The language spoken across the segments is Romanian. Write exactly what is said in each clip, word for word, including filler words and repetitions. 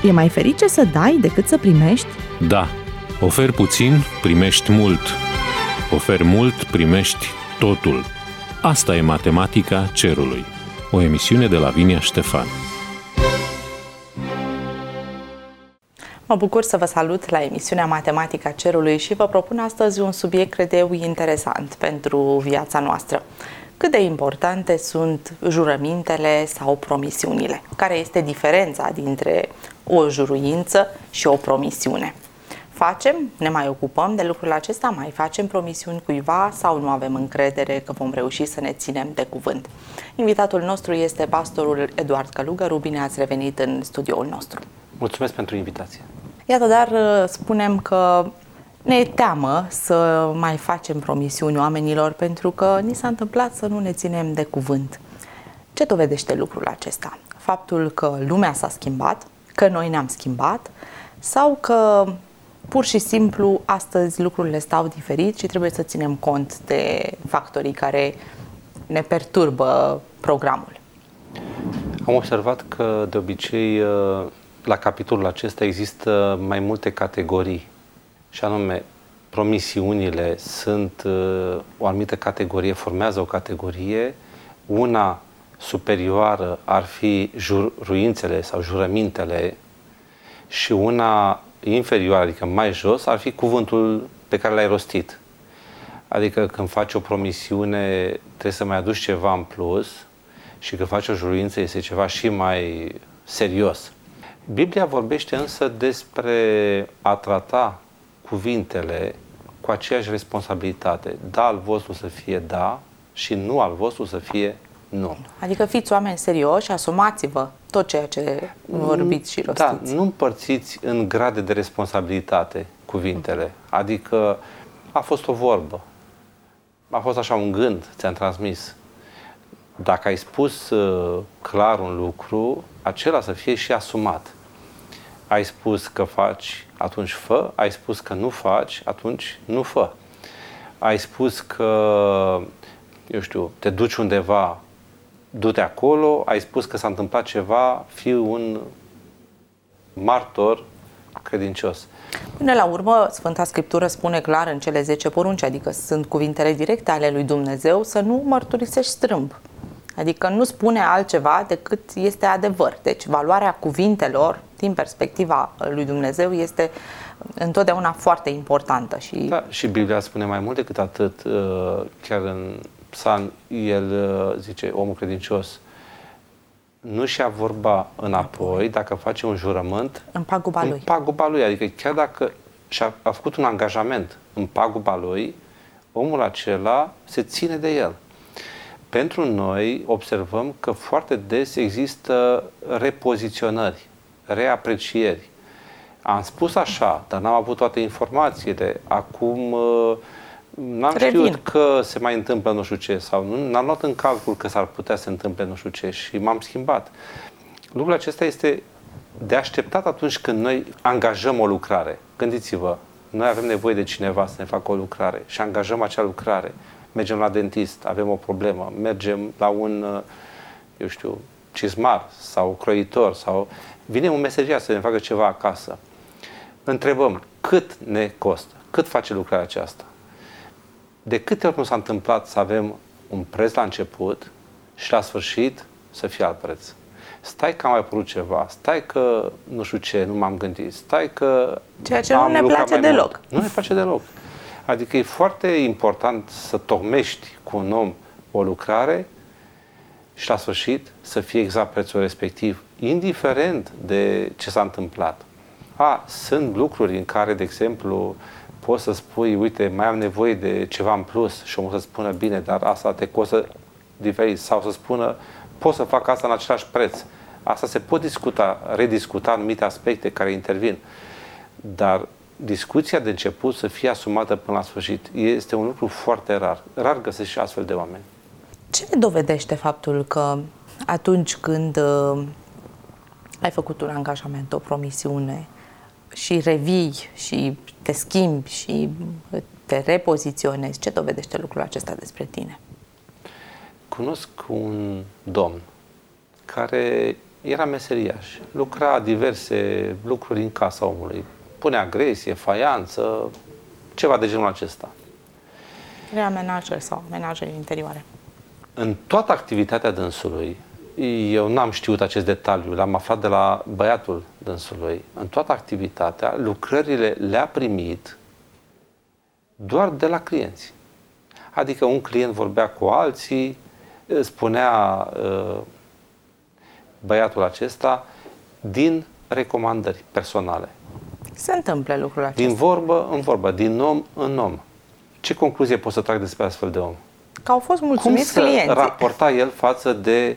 E mai ferice să dai decât să primești? Da. Oferi puțin, primești mult. Oferi mult, primești totul. Asta e matematica cerului. O emisiune de Lavinia Ștefan. Mă bucur să vă salut la emisiunea Matematica Cerului și vă propun astăzi un subiect, cred eu, interesant pentru viața noastră. Cât de importante sunt jurămintele sau promisiunile? Care este diferența dintre o juruință și o promisiune? Facem, ne mai ocupăm de lucrul acesta, mai facem promisiuni cuiva sau nu avem încredere că vom reuși să ne ținem de cuvânt? Invitatul nostru este pastorul Eduard Călugăru. Bine ați revenit în studioul nostru. Mulțumesc pentru invitație. Iată, dar spunem că ne e teamă să mai facem promisiuni oamenilor pentru că ni s-a întâmplat să nu ne ținem de cuvânt. Ce dovedește lucrul acesta? Faptul că lumea s-a schimbat, că noi ne-am schimbat sau că pur și simplu astăzi lucrurile stau diferit și trebuie să ținem cont de factorii care ne perturbă programul? Am observat că de obicei la capitolul acesta există mai multe categorii, și anume promisiunile sunt o anumită categorie, formează o categorie, una superioară ar fi juruințele sau jurămintele și una inferioară, adică mai jos, ar fi cuvântul pe care l-ai rostit. Adică când faci o promisiune trebuie să mai aduci ceva în plus și când faci o juruință este ceva și mai serios. Biblia vorbește însă despre a trata cuvintele cu aceeași responsabilitate. Da al vostru să fie da și nu al vostru să fie nu. Adică fiți oameni serioși, asumați-vă tot ceea ce vorbiți și rostiți. Da, nu împărțiți în grade de responsabilitate cuvintele. Adică a fost o vorbă, a fost așa un gând, ți-am transmis. Dacă ai spus uh, clar un lucru, acela să fie și asumat. Ai spus că faci, atunci fă. Ai spus că nu faci, atunci nu fă. Ai spus că, eu știu, te duci undeva, du-te acolo. Ai spus că s-a întâmplat ceva, fii un martor credincios. Până la urmă, Sfânta Scriptură spune clar în cele zece porunci, adică sunt cuvintele directe ale lui Dumnezeu, să nu mărturisești strâmb. Adică nu spune altceva decât este adevăr. Deci valoarea cuvintelor din perspectiva lui Dumnezeu este întotdeauna foarte importantă. Și, da, și Biblia spune mai mult decât atât. Chiar în Psalm, el zice, omul credincios nu-și ia vorba înapoi dacă face un jurământ în paguba lui. În paguba lui. Adică chiar dacă și-a a făcut un angajament în paguba lui, omul acela se ține de el. Pentru noi observăm că foarte des există repoziționări, reaprecieri. Am spus așa, dar n-am avut toate informațiile. Acum n-am Revin. știut că se mai întâmplă nu știu ce sau nu, n-am luat în calcul că s-ar putea să se întâmple nu știu ce și m-am schimbat. Lucrul acesta este de așteptat atunci când noi angajăm o lucrare. Gândiți-vă, noi avem nevoie de cineva să ne facă o lucrare și angajăm acea lucrare. Mergem la dentist, avem o problemă, mergem la un, eu știu, cizmar sau croitor sau vine un mesager să ne facă ceva acasă. Întrebăm cât ne costă, cât face lucrarea aceasta. De câte ori nu s-a întâmplat să avem un preț la început și la sfârșit să fie alt preț. Stai că a mai apărut ceva, stai că nu știu ce, nu m-am gândit, stai că ceea ce nu ne place deloc. Nu ne place deloc. Adică e foarte important să tocmești cu un om o lucrare și la sfârșit să fie exact prețul respectiv, indiferent de ce s-a întâmplat. A, sunt lucruri în care, de exemplu, poți să spui, uite, mai am nevoie de ceva în plus și omul să spună, bine, dar asta te costă diferit. Sau să spună, pot să fac asta în același preț. Asta se pot discuta, rediscuta anumite aspecte care intervin. Dar discuția de început să fie asumată până la sfârșit este un lucru foarte rar. Rar găsesc și astfel de oameni. Ce dovedește faptul că atunci când uh, ai făcut un angajament, o promisiune și revii și te schimbi și te repoziționezi, ce dovedește lucrul acesta despre tine? Cunosc un domn care era meseriaș. Lucra diverse lucruri în casa omului. Pune agresie, faianță, ceva de genul acesta. Crea menaje sau menaje interioare. În toată activitatea dânsului, eu n-am știut acest detaliu, l-am aflat de la băiatul dânsului, în toată activitatea, lucrările le-a primit doar de la clienți. Adică un client vorbea cu alții, spunea băiatul acesta din recomandări personale. Se întâmplă lucrul acesta. Din vorbă în vorbă, din om în om. Ce concluzie pot să trag despre astfel de om? Că au fost mulțumiți clienții. Cum să raporta el față de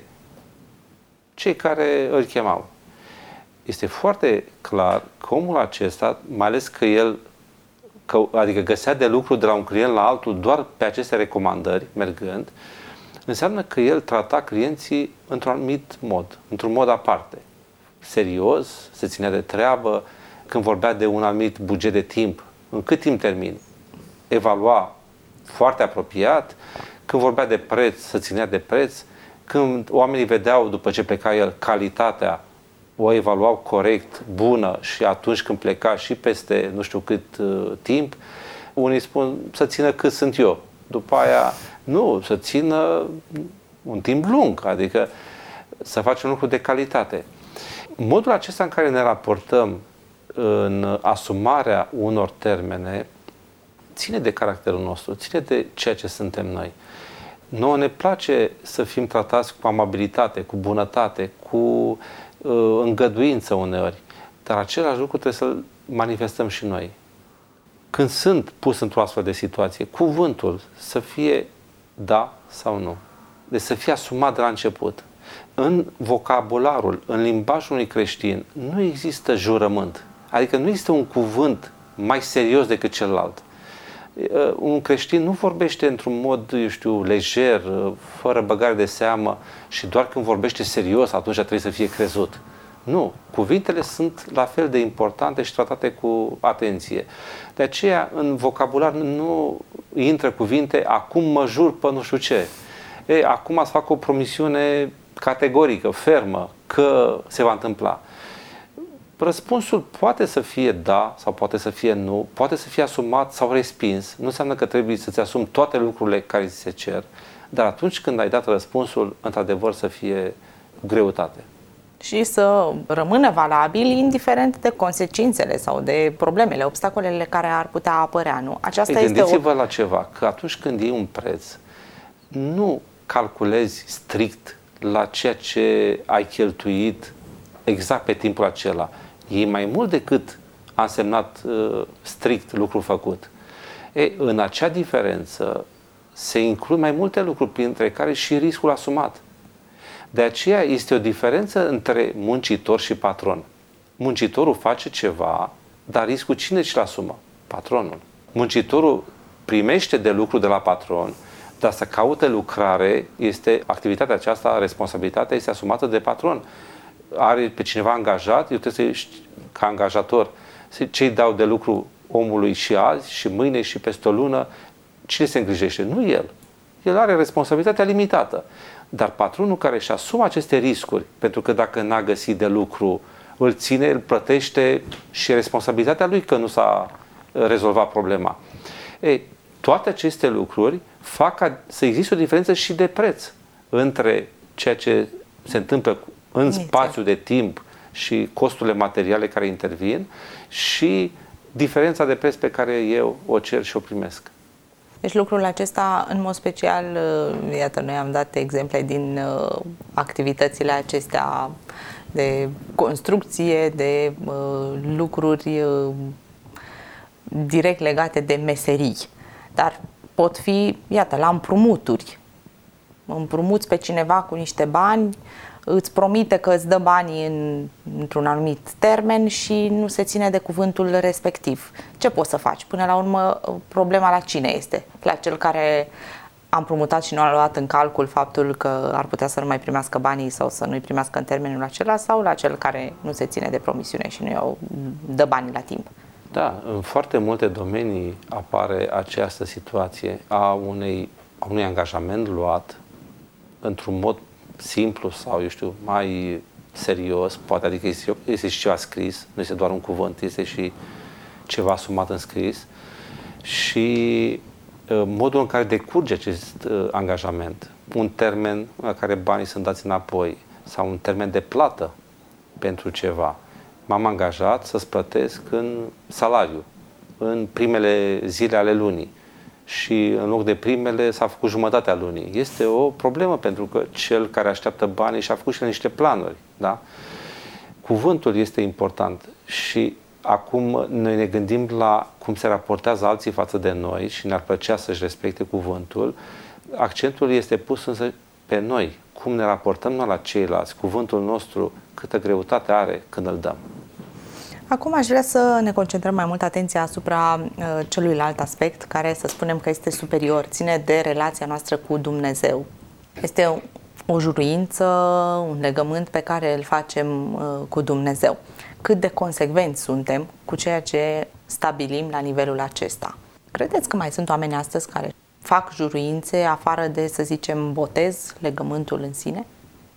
cei care îl chemau? Este foarte clar că omul acesta, mai ales că el că, adică găsea de lucru de la un client la altul doar pe aceste recomandări, mergând, înseamnă că el trata clienții într-un anumit mod, într-un mod aparte. Serios, se ținea de treabă, când vorbea de un anumit buget de timp, în cât timp termin, evalua foarte apropiat, când vorbea de preț, se ținea de preț, când oamenii vedeau, după ce pleca el, calitatea, o evaluau corect, bună, și atunci când pleca și peste nu știu cât uh, timp, unii spun să țină cât sunt eu. După aia, nu, să țină un timp lung, adică să facem lucruri de calitate. Modul acesta în care ne raportăm în asumarea unor termene ține de caracterul nostru, ține de ceea ce suntem noi. Nouă ne place să fim tratați cu amabilitate, cu bunătate, cu uh, îngăduință uneori, dar același lucru trebuie să-l manifestăm și noi. Când sunt pus într-o astfel de situație, cuvântul să fie da sau nu. Deci să fie asumat de la început. În vocabularul, în limbajul unui creștin, nu există jurământ. Adică nu există un cuvânt mai serios decât celălalt. Un creștin nu vorbește într-un mod, eu știu, lejer, fără băgare de seamă și doar când vorbește serios, atunci trebuie să fie crezut. Nu. Cuvintele sunt la fel de importante și tratate cu atenție. De aceea, în vocabular nu intră cuvinte, acum mă jur pe nu știu ce. E, acum să fac o promisiune categorică, fermă, că se va întâmpla. Răspunsul poate să fie da sau poate să fie nu, poate să fie asumat sau respins. Nu înseamnă că trebuie să-ți asumi toate lucrurile care ți se cer, dar atunci când ai dat răspunsul, într-adevăr să fie cu greutate. Și să rămână valabil indiferent de consecințele sau de problemele, obstacolele care ar putea apărea, nu? Aceasta Ei, este gândiți-vă o... la ceva, că atunci când iei un preț, nu calculezi strict la ceea ce ai cheltuit exact pe timpul acela. E mai mult decât a însemnat uh, strict lucrul făcut. E, în acea diferență se includ mai multe lucruri, printre care și riscul asumat. De aceea este o diferență între muncitor și patron. Muncitorul face ceva, dar riscul cine și-l asumă? Patronul. Muncitorul primește de lucru de la patron, dar să caute lucrare, este activitatea aceasta, responsabilitatea este asumată de patron. Are pe cineva angajat, eu trebuie să, ca angajator, ce-i dau de lucru omului și azi, și mâine, și peste o lună, cine se îngrijește? Nu el. El are responsabilitatea limitată. Dar patronul care își asumă aceste riscuri, pentru că dacă n-a găsit de lucru, îl ține, îl plătește și responsabilitatea lui că nu s-a rezolvat problema. Ei, toate aceste lucruri fac ca să existe o diferență și de preț între ceea ce se întâmplă în spațiu de timp și costurile materiale care intervin și diferența de preț pe care eu o cer și o primesc. Deci lucrul acesta, în mod special, iată, noi am dat exemple din uh, activitățile acestea de construcție, de uh, lucruri uh, direct legate de meserii. Dar pot fi, iată, la împrumuturi. Împrumuți pe cineva cu niște bani, îți promite că îți dă banii în, într-un anumit termen și nu se ține de cuvântul respectiv. Ce poți să faci? Până la urmă, problema la cine este? La cel care a împrumutat și nu a luat în calcul faptul că ar putea să nu mai primească banii sau să nu-i primească în termenul acela, sau la cel care nu se ține de promisiune și nu dă banii la timp? Da, în foarte multe domenii apare această situație a, unei, a unui angajament luat într-un mod simplu sau, eu știu, mai serios, poate, adică este, este și ceva scris, nu este doar un cuvânt, este și ceva asumat în scris și uh, modul în care decurge acest uh, angajament, un termen la care banii sunt dați înapoi sau un termen de plată pentru ceva. M-am angajat să-ți plătesc în salariu, în primele zile ale lunii și în loc de primele s-a făcut jumătatea lunii. Este o problemă pentru că cel care așteaptă banii și-a făcut și niște planuri. Da? Cuvântul este important și acum noi ne gândim la cum se raportează alții față de noi și ne-ar plăcea să-și respecte cuvântul. Accentul este pus însă pe noi, cum ne raportăm noi la ceilalți, cuvântul nostru, câtă greutate are când îl dăm. Acum aș vrea să ne concentrăm mai mult atenția asupra uh, celuilalt aspect, care să spunem că este superior, ține de relația noastră cu Dumnezeu. Este o juruință, un legământ pe care îl facem uh, cu Dumnezeu. Cât de consecvenți suntem cu ceea ce stabilim la nivelul acesta. Credeți că mai sunt oameni astăzi care fac juruințe afară de, să zicem, botez, legământul în sine?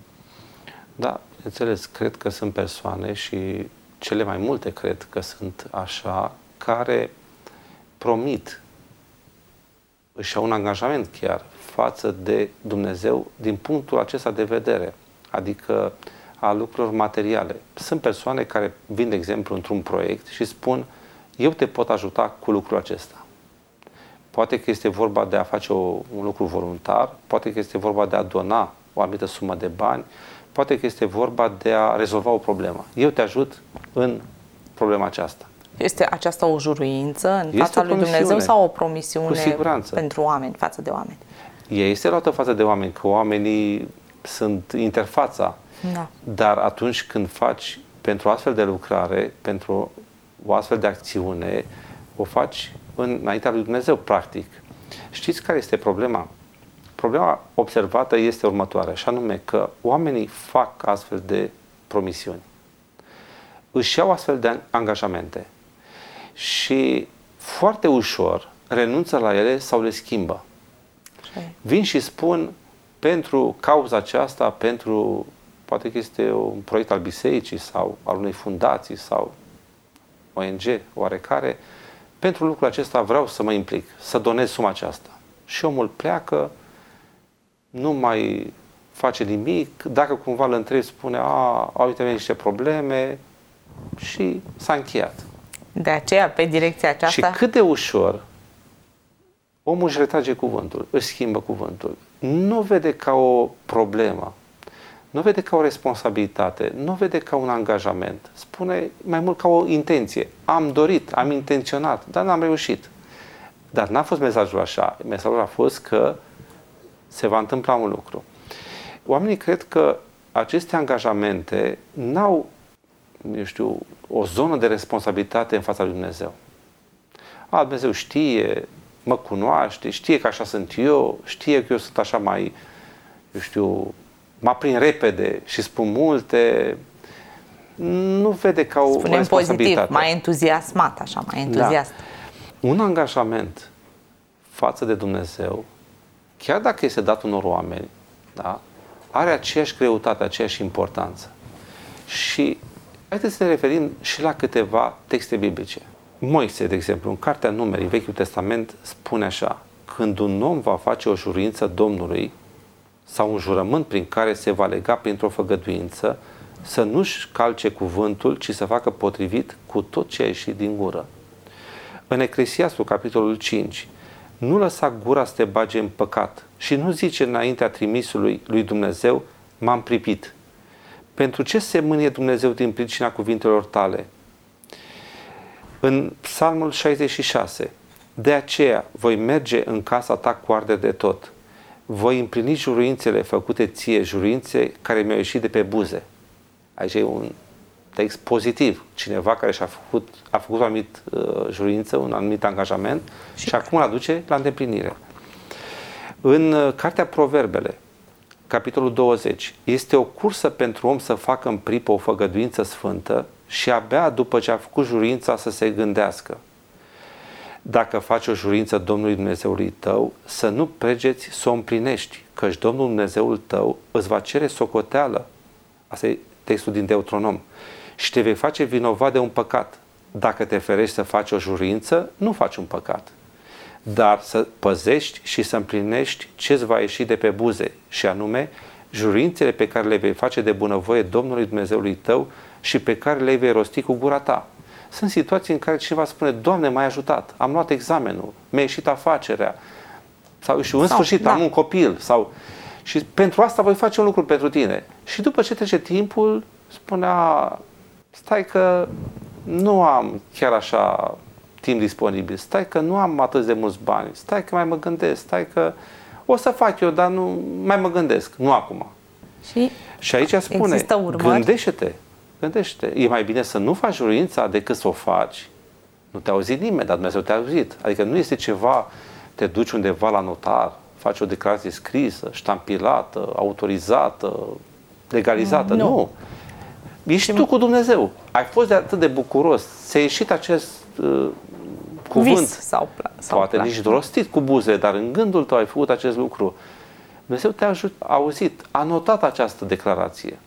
Da, înțeles, cred că sunt persoane și cele mai multe cred că sunt așa, care promit, își au un angajament chiar față de Dumnezeu din punctul acesta de vedere, adică a lucrurilor materiale. Sunt persoane care vin, de exemplu, într-un proiect și spun: eu te pot ajuta cu lucrul acesta. Poate că este vorba de a face o, un lucru voluntar, poate că este vorba de a dona o anumită sumă de bani, poate că este vorba de a rezolva o problemă. Eu te ajut în problema aceasta. Este aceasta o juruință în este fața lui Dumnezeu sau o promisiune cu siguranță pentru oameni, față de oameni? Ea este luată față de oameni, că oamenii sunt interfața. Da. Dar atunci când faci pentru astfel de lucrare, pentru o astfel de acțiune, o faci înaintea lui Dumnezeu, practic. Știți care este problema? Problema observată este următoarea, și anume că oamenii fac astfel de promisiuni. Își iau astfel de angajamente și foarte ușor renunță la ele sau le schimbă. Vin și spun: pentru cauza aceasta, pentru, poate că este un proiect al bisericii sau al unei fundații sau O N G oarecare, pentru lucrul acesta vreau să mă implic, să donez suma aceasta. Și omul pleacă, nu mai face nimic, dacă cumva îl întrebi, spune: a, au uite niște probleme și s-a încheiat. De aceea, pe direcția aceasta... Și cât de ușor omul își retrage cuvântul, își schimbă cuvântul. Nu vede ca o problemă, nu vede ca o responsabilitate, nu vede ca un angajament. Spune mai mult ca o intenție. Am dorit, am intenționat, dar n-am reușit. Dar n-a fost mesajul așa. Mesajul a fost că se va întâmpla un lucru. Oamenii cred că aceste angajamente n-au, eu știu, o zonă de responsabilitate în fața lui Dumnezeu. A, Dumnezeu știe, mă cunoaște, știe că așa sunt eu, știe că eu sunt așa mai, eu știu, mă aprind repede și spun multe. Nu vede ca o Spunem responsabilitate. pozitiv, mai entuziasmat, așa, mai entuziast. Da. Un angajament față de Dumnezeu, chiar dacă este dat unor oameni, da, are aceeași greutate, aceeași importanță. Și haideți să ne referim și la câteva texte biblice. Moise, de exemplu, în Cartea Numerii, Vechiul Testament, spune așa: când un om va face o juruință Domnului sau un jurământ prin care se va lega printr-o făgăduință, să nu-și calce cuvântul, ci să facă potrivit cu tot ce a ieșit din gură. În Eclesiastul, capitolul cinci, nu lăsa gura să te bage în păcat și nu zice înaintea trimisului lui Dumnezeu: m-am pripit. Pentru ce se mânie Dumnezeu din pricina cuvintelor tale? În Psalmul șaizeci și șase, de aceea voi merge în casa ta cu arderi de tot. Voi împlini juruințele făcute ție, juruințe care mi-au ieșit de pe buze. Aici e un text pozitiv. Cineva care și-a făcut, a făcut o anumită uh, juruință, un anumit angajament și, și acum îl aduce la îndeplinire. În uh, Cartea Proverbele, capitolul douăzeci, este o cursă pentru om să facă în pripă o făgăduință sfântă și abia după ce a făcut juruința să se gândească. Dacă faci o juruință Domnului Dumnezeului tău, să nu pregeți să o împlinești, căci Domnul Dumnezeul tău îți va cere socoteală. Asta e textul din Deuteronom, și te vei face vinovat de un păcat. Dacă te ferești să faci o jurință, nu faci un păcat. Dar să păzești și să împlinești ce-ți va ieși de pe buze, și anume jurințele pe care le vei face de bunăvoie Domnului Dumnezeului tău și pe care le vei rosti cu gura ta. Sunt situații în care cineva spune: Doamne, m-ai ajutat, am luat examenul, mi-a ieșit afacerea, sau și în sau, sfârșit da. am un copil, sau și pentru asta voi face un lucru pentru tine. Și după ce trece timpul, spunea: stai că nu am chiar așa timp disponibil, stai că nu am atât de mulți bani, stai că mai mă gândesc, stai că o să fac eu, dar nu mai mă gândesc, nu acum. Și, și aici spune: gândește-te, gândește-te. E mai bine să nu faci jurința decât să o faci. Nu te-a auzit nimeni, dar Dumnezeu te-a auzit. Adică nu este ceva, te duci undeva la notar, faci o declarație scrisă, ștampilată, autorizată, legalizată. Nu. nu. Ești tu cu Dumnezeu. Ai fost de atât de bucuros, ți-a ieșit acest uh, cuvânt. Vis sau, pla- sau poate plan. nici rostit cu buze, dar în gândul tău ai făcut acest lucru. Dumnezeu te-a auzit, a notat această declarație.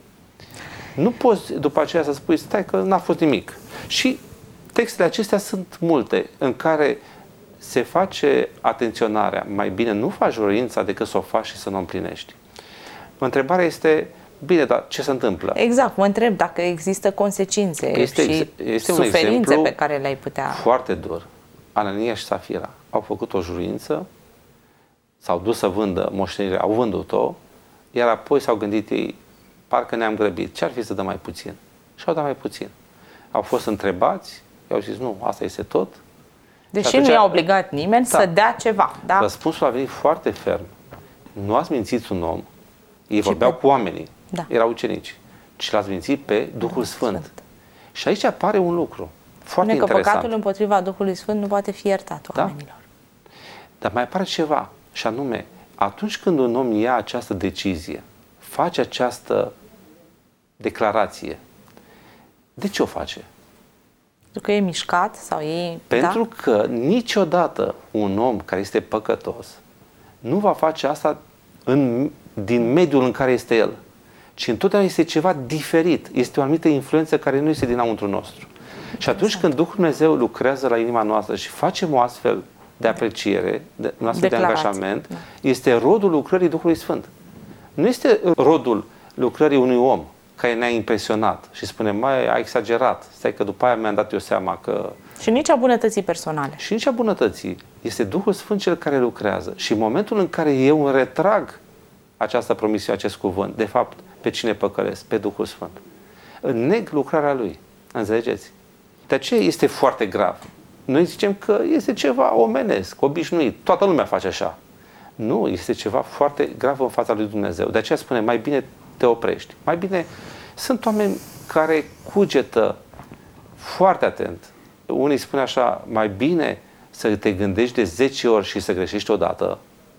Nu poți după aceea să spui: stai că n-a fost nimic. Și textele acestea sunt multe în care se face atenționarea: mai bine nu faci jurința decât să o faci și să nu o împlinești. Întrebarea este: bine, dar ce se întâmplă? Exact, mă întreb dacă există consecințe este, și este suferințe pe care le-ai putea... foarte dur. Anania și Safira au făcut o jurință, s-au dus să vândă moștenirea, au vândut-o, iar apoi s-au gândit ei: parcă ne-am grăbit, ce-ar fi să dăm mai puțin? Și au dat mai puțin. Au fost întrebați, i-au zis: nu, asta este tot. Deși atunci, nu i-a obligat nimeni da, să dea ceva. Da? Răspunsul a venit foarte ferm. Nu ați mințit un om, ei vorbeau pe... cu oamenii, da. erau ucenici, ci l-ați mințit pe Duhul, Duhul Sfânt. Sfânt. Și aici apare un lucru foarte Spune că interesant. păcatul împotriva Duhului Sfânt nu poate fi iertat da? oamenilor. Dar mai apare ceva, și anume, atunci când un om ia această decizie, face această declarație, de ce o face? Pentru că e mișcat sau e... Pentru da? că niciodată un om care este păcătos nu va face asta în, din mediul în care este el, ci întotdeauna este ceva diferit. Este o anumită influență care nu este dinăuntru nostru. Și atunci exact. când Duhul Dumnezeu lucrează la inima noastră și facem o astfel de apreciere, de, un astfel Declarație. de angajament, da. este rodul lucrării Duhului Sfânt. Nu este rodul lucrării unui om care ne-a impresionat și spune: mai a exagerat, stai că după aia mi-am dat eu seama că... Și nici a bunătății personale. Și nici a bunătății. Este Duhul Sfânt cel care lucrează. Și în momentul în care eu îmi retrag această promisiune, acest cuvânt, de fapt, pe cine păcălesc? Pe Duhul Sfânt. Neg lucrarea Lui. Înțelegeți? De aceea este foarte grav. Noi zicem că este ceva omenesc, obișnuit. Toată lumea face așa. Nu, este ceva foarte grav în fața lui Dumnezeu. De aceea spune: mai bine te oprești. Mai bine, sunt oameni care cugetă foarte atent. Unii spun așa: mai bine să te gândești de zece ori și să greșești odată,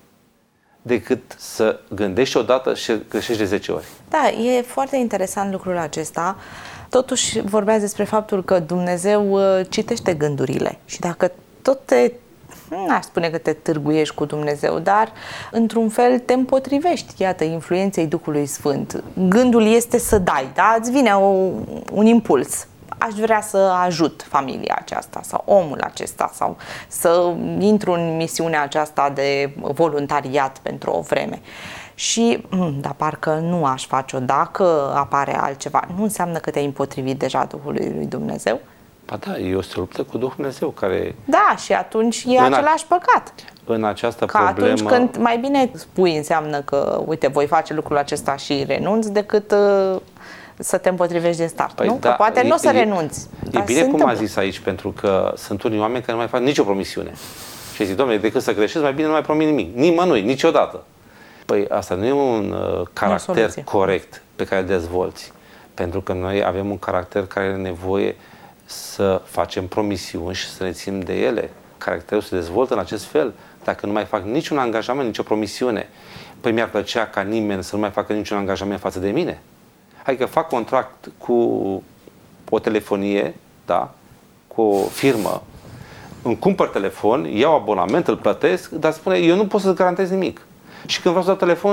decât să gândești odată și greșești de zece ori. Da, e foarte interesant lucrul acesta. Totuși vorbeați despre faptul că Dumnezeu citește gândurile și dacă tot te, n-aș spune că te târguiești cu Dumnezeu, dar într-un fel te împotrivești, iată, influenței Duhului Sfânt. Gândul este să dai, da? Îți vine o, un impuls. Aș vrea să ajut familia aceasta sau omul acesta sau să intru în misiunea aceasta de voluntariat pentru o vreme. Și, dar parcă nu aș face-o dacă apare altceva. Nu înseamnă că te-ai împotrivit deja Duhului lui Dumnezeu? Ba da, e o luptă cu Duhul Dumnezeu care... Da, și atunci e în același a... păcat. În această că problemă... atunci când mai bine spui înseamnă că, uite, voi face lucrul acesta și renunți decât... Uh, să te împotrivești din start, păi nu? Da, că poate e, nu o să e, renunți. E bine cum a zis aici, pentru că sunt unii oameni care nu mai fac nicio promisiune. Și zic: Doamne, decât să greșesc, mai bine nu mai promit nimic. Nimănui, niciodată. Păi asta nu e un uh, caracter corect pe care îl dezvolți. Pentru că noi avem un caracter care are nevoie să facem promisiuni și să ne ținem de ele. Caracterul se dezvoltă în acest fel. Dacă nu mai fac niciun angajament, nicio promisiune, păi mi-ar plăcea ca nimeni să nu mai facă niciun angajament față de mine. Adică fac contract cu o telefonie, da, cu o firmă, îmi cumpăr telefon, iau abonament, îl plătesc, dar spune: eu nu pot să-ți garantez nimic. Și când vreau să dau telefon,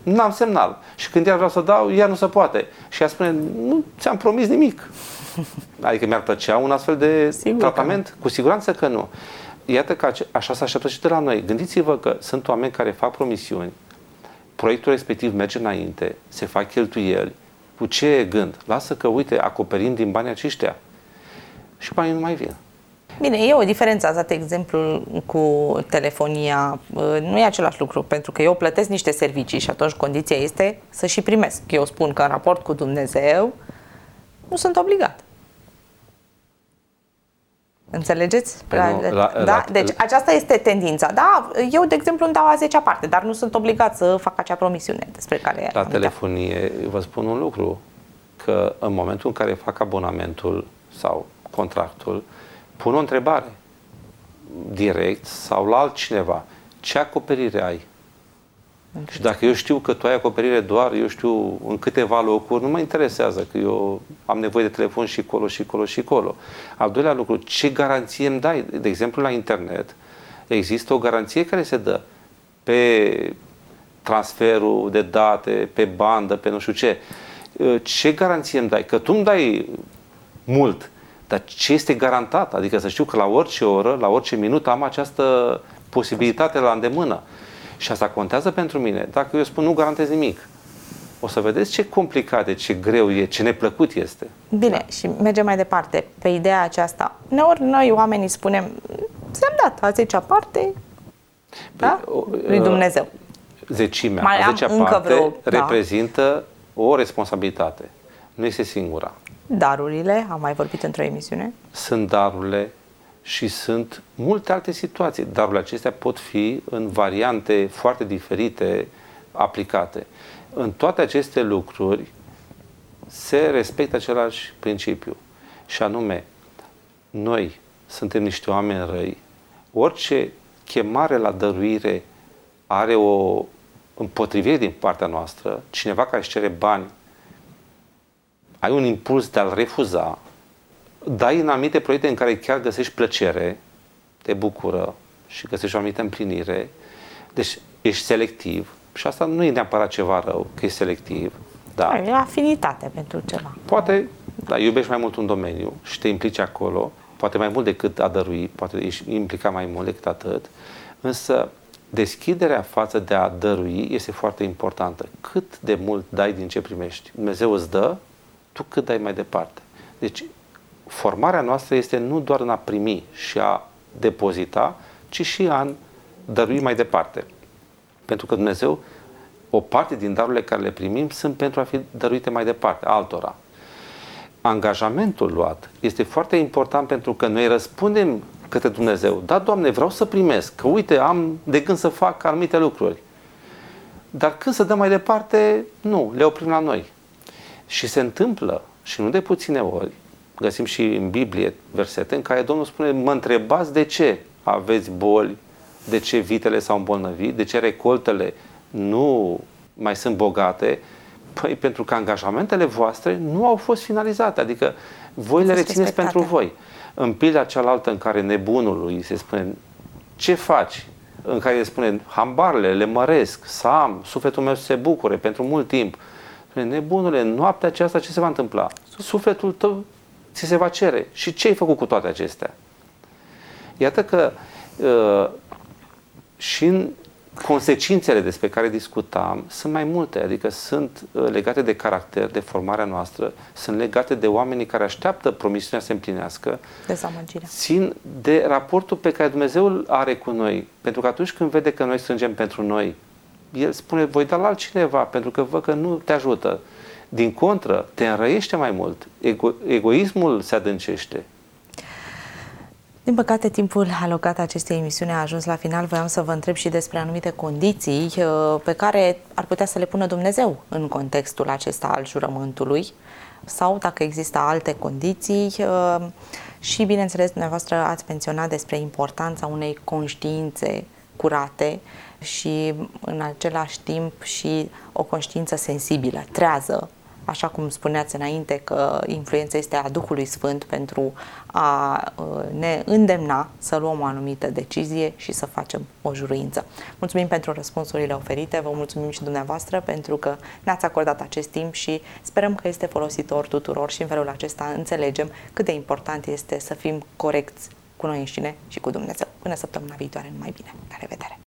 n-am semnal. Și când iar vreau să dau, ea nu se poate. Și ea spune, nu ți-am promis nimic. Adică mi-ar plăcea un astfel de Sigur tratament? Că. Cu siguranță că nu. Iată că așa se așteaptă și de la noi. Gândiți-vă că sunt oameni care fac promisiuni, proiectul respectiv merge înainte, se fac cheltuieli. Cu ce gând? Lasă că, uite, acoperim din banii aceștia. Și banii nu mai vin. Bine, e o diferență. Ați dat exemplul cu telefonia. Nu e același lucru, pentru că eu plătesc niște servicii și atunci condiția este să și primesc. Eu spun că în raport cu Dumnezeu nu sunt obligat. Înțelegeți? Păi nu, la, da? la, Deci aceasta este tendința. Da, eu, de exemplu, îmi dau a zecea parte, dar nu sunt obligat să fac acea promisiune despre care La telefonie vă spun un lucru, că în momentul în care fac abonamentul sau contractul, pun o întrebare direct sau la altcineva. Ce acoperire ai? Și dacă eu știu că tu ai acoperire doar, eu știu, în câteva locuri, nu mă interesează, că eu am nevoie de telefon și colo, și colo, și colo. Al doilea lucru, ce garanție îmi dai? De exemplu, la internet există o garanție care se dă pe transferul de date, pe bandă, pe nu știu ce. Ce garanție îmi dai? Că tu îmi dai mult, dar ce este garantat? Adică să știu că la orice oră, la orice minut am această posibilitate la îndemână. Și asta contează pentru mine. Dacă eu spun nu garantez nimic, o să vedeți ce complicat e, ce greu e, ce neplăcut este. Bine, da. Și mergem mai departe. Pe ideea aceasta, uneori noi oamenii spunem, ți-am dat a zecea parte, da? Lui Dumnezeu. Zecimea, a zecea parte vreo, reprezintă da. o responsabilitate. Nu este singura. Darurile, am mai vorbit într-o emisiune. Sunt darurile și sunt multe alte situații. Darurile acestea pot fi în variante foarte diferite aplicate. În toate aceste lucruri se respectă același principiu. Și anume, noi suntem niște oameni răi. Orice chemare la dăruire are o împotrivire din partea noastră. Cineva care își cere bani, ai un impuls de a-l refuza, dai în anumite proiecte în care chiar găsești plăcere, te bucură și găsești o anumită împlinire. Deci ești selectiv și asta nu e neapărat ceva rău, că e selectiv. Da. E afinitate pentru ceva. Poate, da, iubești mai mult un domeniu și te implici acolo, poate mai mult decât a dărui, poate ești implicat mai mult decât atât, însă deschiderea față de a dărui este foarte importantă. Cât de mult dai din ce primești? Dumnezeu îți dă, tu cât dai mai departe. Deci, formarea noastră este nu doar în a primi și a depozita, ci și a dărui mai departe. Pentru că Dumnezeu, o parte din darurile care le primim sunt pentru a fi dăruite mai departe, altora. Angajamentul luat este foarte important pentru că noi răspundem către Dumnezeu. Da, Doamne, vreau să primesc, că uite, am de gând să fac anumite lucruri. Dar când să dăm mai departe, nu, le oprim la noi. Și se întâmplă, și nu de puține ori, găsim și în Biblie versete în care Domnul spune, mă întrebați de ce aveți boli, de ce vitele s-au îmbolnăvit, de ce recoltele nu mai sunt bogate. Păi pentru că angajamentele voastre nu au fost finalizate, adică voi le rețineți pentru voi. În pilda cealaltă în care nebunului se spune, ce faci? În care se spune, hambarele le măresc, să am, sufletul meu să se bucure pentru mult timp. Spune, nebunule, noaptea aceasta ce se va întâmpla? Sufletul tău ți se va cere. Și ce ai făcut cu toate acestea? Iată că uh, și în consecințele despre care discutam sunt mai multe, adică sunt uh, legate de caracter, de formarea noastră, sunt legate de oamenii care așteaptă promisiunea să se împlinească, dezamăgirea. Țin de raportul pe care Dumnezeu îl are cu noi, pentru că atunci când vede că noi strângem pentru noi, El spune, voi da la altcineva, pentru că văd că nu te ajută. Din contră, te înrăiește mai mult. Ego- egoismul se adâncește. Din păcate, timpul alocat acestei emisiuni a ajuns la final. Voiam să vă întreb și despre anumite condiții pe care ar putea să le pună Dumnezeu în contextul acesta al jurământului sau dacă există alte condiții. Și, bineînțeles, dumneavoastră ați menționat despre importanța unei conștiințe curate și, în același timp, și o conștiință sensibilă, trează așa cum spuneați înainte, că influența este a Duhului Sfânt pentru a ne îndemna să luăm o anumită decizie și să facem o juruință. Mulțumim pentru răspunsurile oferite, vă mulțumim și dumneavoastră pentru că ne-ați acordat acest timp și sperăm că este folositor tuturor și în felul acesta înțelegem cât de important este să fim corecți cu noi înșine și cu Dumnezeu. Până săptămâna viitoare, numai bine! La revedere!